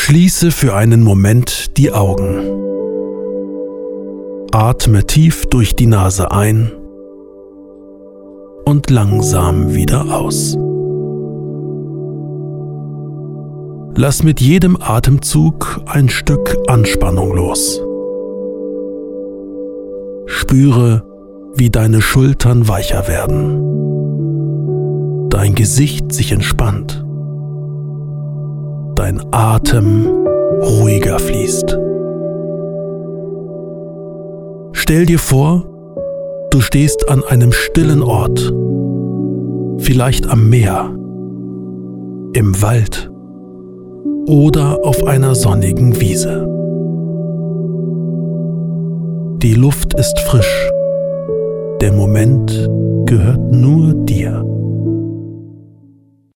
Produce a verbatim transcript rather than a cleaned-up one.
Schließe für einen Moment die Augen. Atme tief durch die Nase ein und langsam wieder aus. Lass mit jedem Atemzug ein Stück Anspannung los. Spüre, wie deine Schultern weicher werden, dein Gesicht sich entspannt, dein Atem ruhiger fließt. Stell dir vor, du stehst an einem stillen Ort, vielleicht am Meer, im Wald oder auf einer sonnigen Wiese. Die Luft ist frisch, der Moment gehört nur dir.